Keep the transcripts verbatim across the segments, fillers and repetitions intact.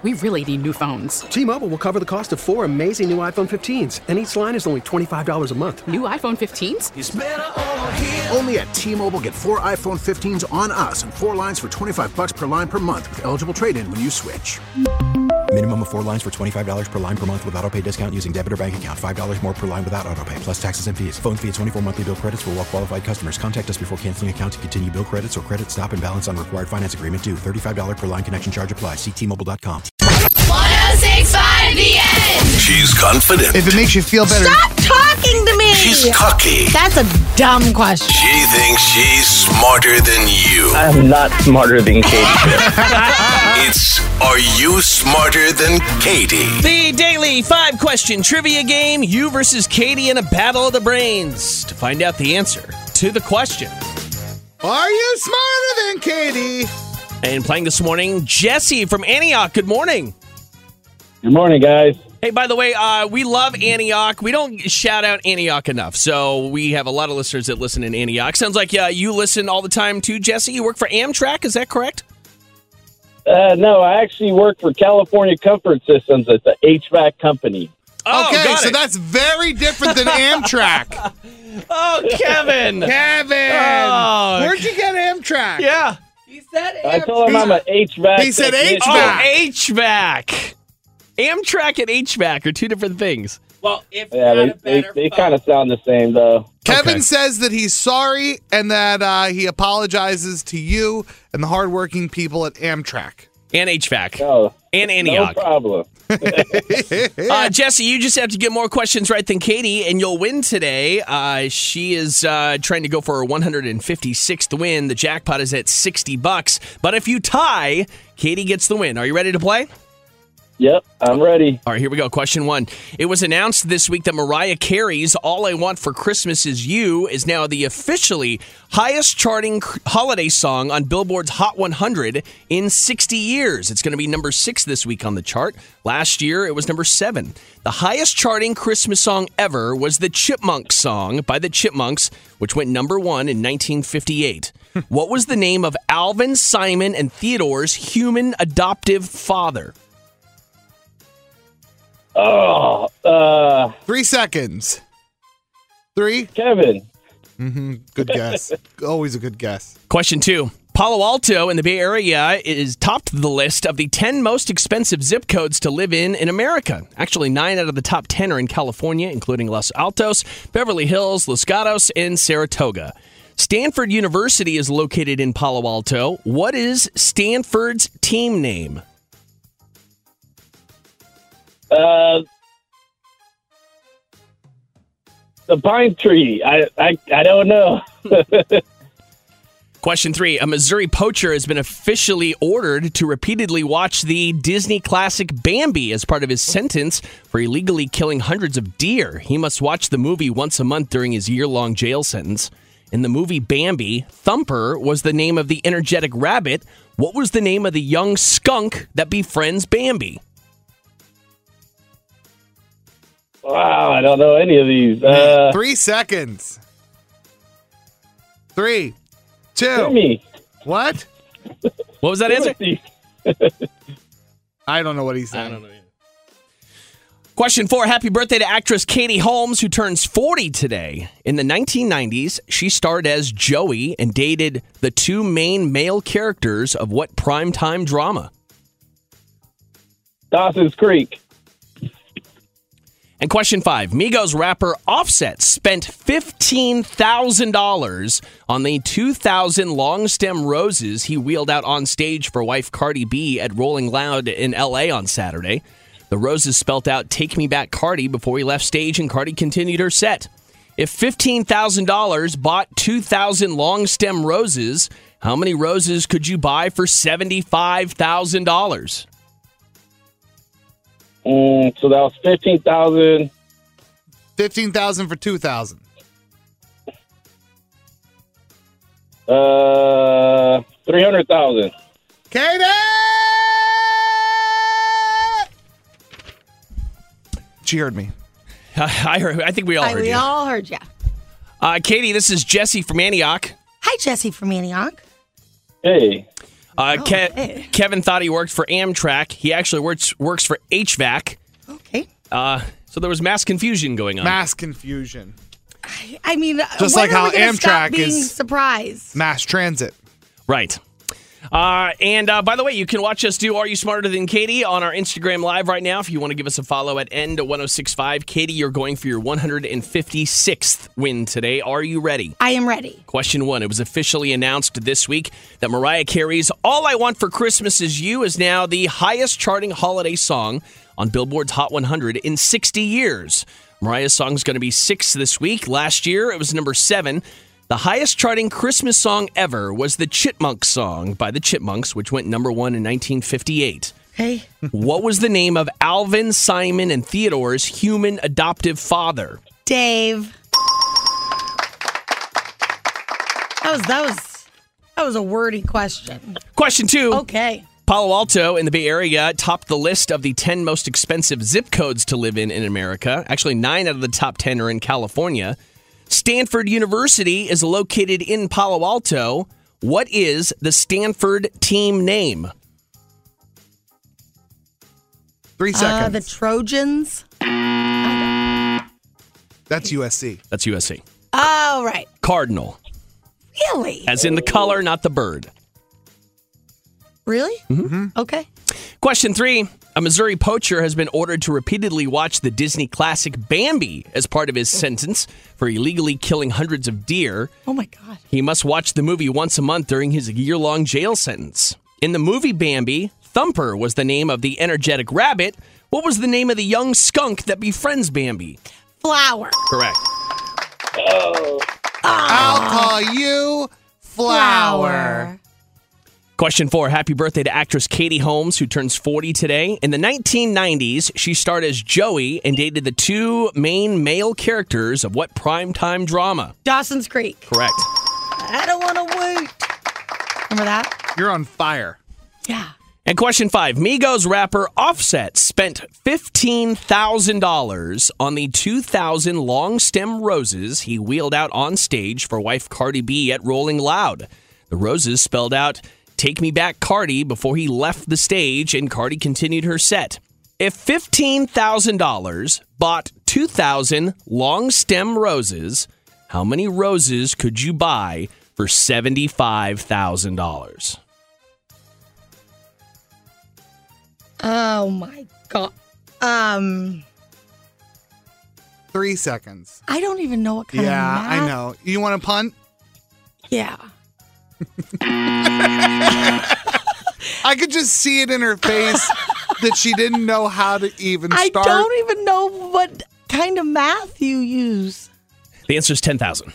We really need new phones. T-Mobile will cover the cost of four amazing new iPhone fifteens, and each line is only twenty-five dollars a month. New iPhone fifteens? It's better over here. Only at T-Mobile, get four iPhone fifteens on us and four lines for twenty-five dollars per line per month with eligible trade-in when you switch. Minimum of four lines for twenty-five dollars per line per month with autopay discount using debit or bank account. five dollars more per line without autopay, plus taxes and fees. Phone fee at twenty-four monthly bill credits for well-qualified customers. Contact us before canceling account to continue bill credits or credit stop and balance on required finance agreement due. thirty-five dollars per line connection charge applies. See T Mobile dot com. one oh six point five The End. She's confident. If it makes you feel better. Stop talking to me. She's cocky. That's a dumb question. She thinks she's smarter than you. I'm not smarter than Katie. It's Are You Smarter Than Katie? The daily five-question trivia game, you versus Katie in a battle of the brains. To find out the answer to the question. Are you smarter than Katie? And playing this morning, Jesse from Antioch. Good morning. Good morning, guys. Hey, by the way, uh, we love Antioch. We don't shout out Antioch enough, so we have a lot of listeners that listen in Antioch. Sounds like uh, you listen all the time too, Jesse. You work for Amtrak, is that correct? Uh, no, I actually work for California Comfort Systems at the H V A C company. Oh, okay, got so it. that's very different than Amtrak. Oh, Kevin. Kevin! Oh. Where'd you get Amtrak? Yeah. He said I told him I'm an H V A C He said technician. H V A C. Oh, H V A C. Amtrak and H V A C are two different things. Well, if Yeah, they, they, they kind of sound the same, though. Kevin Okay. says that he's sorry and that uh, he apologizes to you and the hardworking people at Amtrak. And H V A C. No, And no Antioch. problem. Uh, Jesse, you just have to get more questions right than Katie, and you'll win today. Uh, she is uh, trying to go for her one hundred fifty-sixth win. The jackpot is at sixty bucks. But if you tie, Katie gets the win. Are you ready to play? Yep, I'm ready. All right, here we go. Question one. It was announced this week that Mariah Carey's All I Want for Christmas Is You is now the officially highest charting holiday song on Billboard's Hot one hundred in sixty years. It's going to be number six this week on the chart. Last year, it was number seven. The highest charting Christmas song ever was the Chipmunk song by the Chipmunks, which went number one in nineteen fifty-eight. What was the name of Alvin, Simon, and Theodore's human adoptive father? Oh, uh, Three seconds. Three. Kevin. Mm-hmm. Good guess. Always a good guess. Question two. Palo Alto in the Bay Area is topped the list of the ten most expensive zip codes to live in in America. Actually, nine out of the top ten are in California, including Los Altos, Beverly Hills, Los Gatos, and Saratoga. Stanford University is located in Palo Alto. What is Stanford's team name? Uh, the pine tree. I, I, I don't know. Question three. A Missouri poacher has been officially ordered to repeatedly watch the Disney classic Bambi as part of his sentence for illegally killing hundreds of deer. He must watch the movie once a month during his year-long jail sentence. In the movie Bambi, Thumper was the name of the energetic rabbit. What was the name of the young skunk that befriends Bambi? Wow, I don't know any of these. Uh, Three seconds. Three. Two. Timmy. What? What was that answer? I don't know what he's saying. I don't know either. Question four. Happy birthday to actress Katie Holmes, who turns forty today. In the nineteen nineties, she starred as Joey and dated the two main male characters of what primetime drama? Dawson's Creek. And question five. Migos rapper Offset spent fifteen thousand dollars on the two thousand long stem roses he wheeled out on stage for wife Cardi B at Rolling Loud in L A on Saturday. The roses spelt out "Take Me Back, Cardi" before he left stage, and Cardi continued her set. If fifteen thousand dollars bought two thousand long stem roses, how many roses could you buy for seventy-five thousand dollars? Mm, so that was fifteen thousand. Fifteen thousand for two thousand. Uh, three hundred thousand. Katie! She heard me. I heard. I think we all Hi, heard we you. all heard you. Uh, Katie, this is Jesse from Antioch. Hi, Jesse from Antioch. Hey. Uh, Oh, Ke- okay. Kevin thought he worked for Amtrak. He actually works works for H V A C. Okay. Uh, so there was mass confusion going on. Mass confusion. I mean, Just when like are how we gonna stop Amtrak being is- surprised. Mass transit. Right. Uh, and uh, by the way, you can watch us do Are You Smarter Than Katie on our Instagram Live right now. If you want to give us a follow at End one oh six five. Katie, you're going for your one hundred fifty-sixth win today. Are you ready? I am ready. Question one. It was officially announced this week that Mariah Carey's All I Want for Christmas Is You is now the highest charting holiday song on Billboard's Hot one hundred in sixty years. Mariah's song is going to be sixth this week. Last year, it was number seven. The highest charting Christmas song ever was the Chipmunk song by the Chipmunks, which went number one in nineteen fifty-eight. Hey. What was the name of Alvin, Simon, and Theodore's human adoptive father? Dave. That was that was that was a wordy question. Question two. Okay. Palo Alto in the Bay Area topped the list of the ten most expensive zip codes to live in in America. Actually, nine out of the top ten are in California. Stanford University is located in Palo Alto. What is the Stanford team name? Three Uh, seconds. the Trojans. That's U S C. That's U S C. Oh, right. Cardinal, Really? as in the color, not the bird. Really? Mm-hmm. Okay. Question three. A Missouri poacher has been ordered to repeatedly watch the Disney classic Bambi as part of his sentence for illegally killing hundreds of deer. Oh, my God. He must watch the movie once a month during his year-long jail sentence. In the movie Bambi, Thumper was the name of the energetic rabbit. What was the name of the young skunk that befriends Bambi? Flower. Correct. I'll call you Flower. Question four. Happy birthday to actress Katie Holmes, who turns forty today. In the nineteen nineties, she starred as Joey and dated the two main male characters of what primetime drama? Dawson's Creek. Correct. I don't want to wait. Remember that? You're on fire. Yeah. And question five. Migos rapper Offset spent fifteen thousand dollars on the two thousand long stem roses he wheeled out on stage for wife Cardi B at Rolling Loud. The roses spelled out, "Take me back, Cardi," before he left the stage and Cardi continued her set. If fifteen thousand dollars bought two thousand long stem roses, how many roses could you buy for seventy-five thousand dollars? Oh, my God. Um, Three seconds. I don't even know what kind Yeah, of math. I know. You want to punt? Yeah. I could just see it in her face that she didn't know how to even I start. don't even know what kind of math you use. The answer is ten thousand.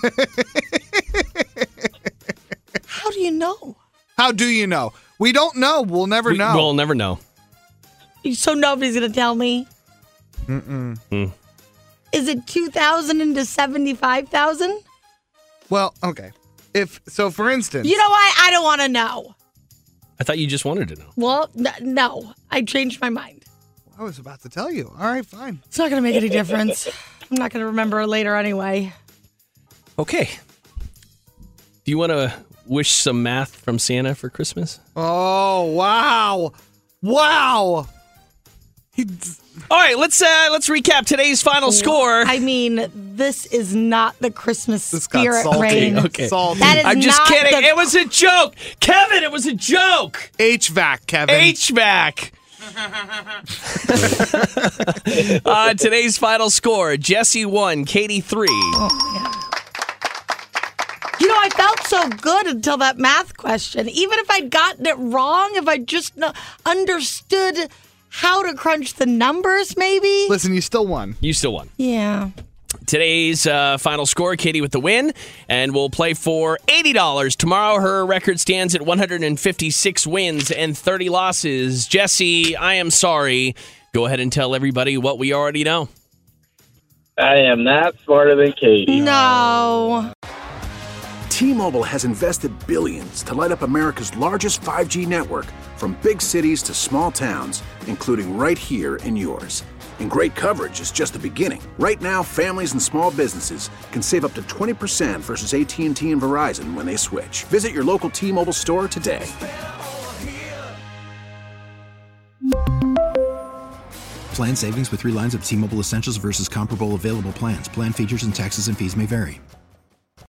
How do you know? How do you know? We don't know. We'll never We, know. We'll never know. So nobody's going to tell me? Mm-mm. Mm. Is it two thousand into seventy-five thousand? Well, okay. If so, for instance, You know what? I don't want to know. I thought you just wanted to know. Well, n- no. I changed my mind. I was about to tell you. All right, fine. It's not going to make any difference. I'm not going to remember it later anyway. Okay. Do you want to wish some math from Santa for Christmas? Oh wow, wow. He, All right, let's uh, let's recap today's final score. I mean, this is not the Christmas This got spirit salty. reign. Okay. Salty. That is I'm just not kidding. the- It was a joke, Kevin. It was a joke. H V A C, Kevin. H V A C. uh, today's final score: Jesse one, Katie three. You know, I felt so good until that math question. Even if I'd gotten it wrong, if I just kno- understood how to crunch the numbers, maybe. Listen, you still won. You still won. Yeah. Today's uh, final score, Katie with the win, and we'll play for eighty dollars. Tomorrow, her record stands at one hundred fifty-six wins and thirty losses. Jesse, I am sorry. Go ahead and tell everybody what we already know. I am not smarter than Katie. No. T-Mobile has invested billions to light up America's largest five G network, from big cities to small towns, including right here in yours. And great coverage is just the beginning. Right now, families and small businesses can save up to twenty percent versus A T and T and Verizon when they switch. Visit your local T-Mobile store today. Plan savings with three lines of T-Mobile Essentials versus comparable available plans. Plan features and taxes and fees may vary.